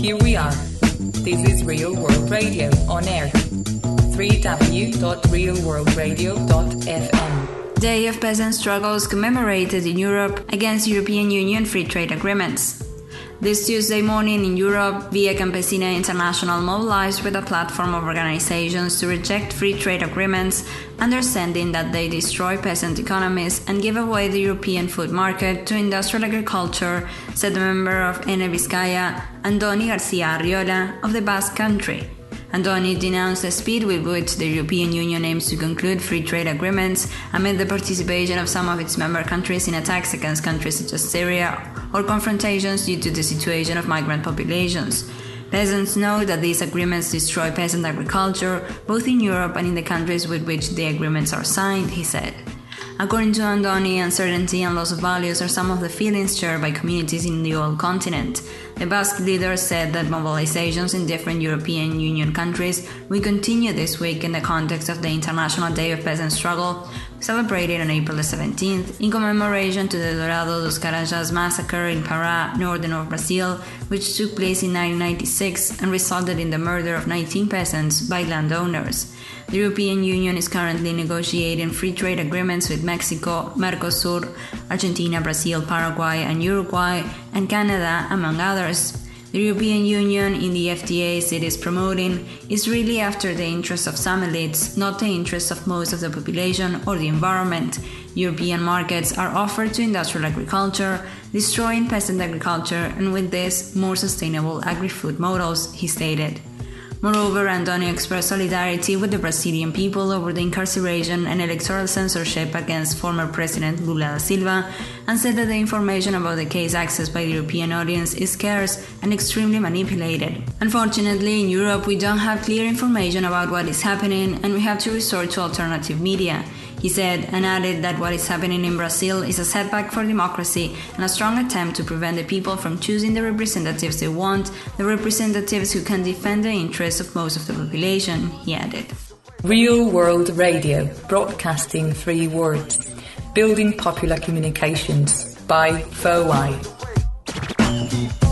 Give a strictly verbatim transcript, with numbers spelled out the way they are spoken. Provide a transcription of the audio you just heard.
here we are. This is Real World Radio on air. w w w dot real world radio dot f m. Day of Peasant Struggles commemorated in Europe against European Union free trade agreements. This Tuesday morning in Europe, Via Campesina International mobilized with a platform of organizations to reject free trade agreements, understanding that they destroy peasant economies and give away the European food market to industrial agriculture, said the member of Ene Vizcaya, Andoni García Arriola, of the Basque Country. Andoni denounced the speed with which the European Union aims to conclude free trade agreements amid the participation of some of its member countries in attacks against countries such as Syria or confrontations due to the situation of migrant populations. Peasants know that these agreements destroy peasant agriculture, both in Europe and in the countries with which the agreements are signed, he said. According to Andoni, uncertainty and loss of values are some of the feelings shared by communities in the old continent. The Basque leader said that mobilizations in different European Union countries will continue this week in the context of the International Day of Peasant Struggle, celebrated on April the seventeenth, in commemoration to the Dourado dos Carajás massacre in Pará, northern of Brazil, which took place in nineteen ninety-six and resulted in the murder of nineteen peasants by landowners. The European Union is currently negotiating free trade agreements with Mexico, Mercosur, Argentina, Brazil, Paraguay, and Uruguay, and Canada, among others. The European Union, in the F T As it is promoting, is really after the interests of some elites, not the interests of most of the population or the environment. European markets are offered to industrial agriculture, destroying peasant agriculture, and with this, more sustainable agri-food models, he stated. Moreover, Andoni expressed solidarity with the Brazilian people over the incarceration and electoral censorship against former President Lula da Silva, and said that the information about the case accessed by the European audience is scarce and extremely manipulated. Unfortunately, in Europe, we don't have clear information about what is happening, and we have to resort to alternative media, he said, and added that what is happening in Brazil is a setback for democracy and a strong attempt to prevent the people from choosing the representatives they want, the representatives who can defend the interests of most of the population, he added. Real World Radio, broadcasting three words. Building popular communications by F O I.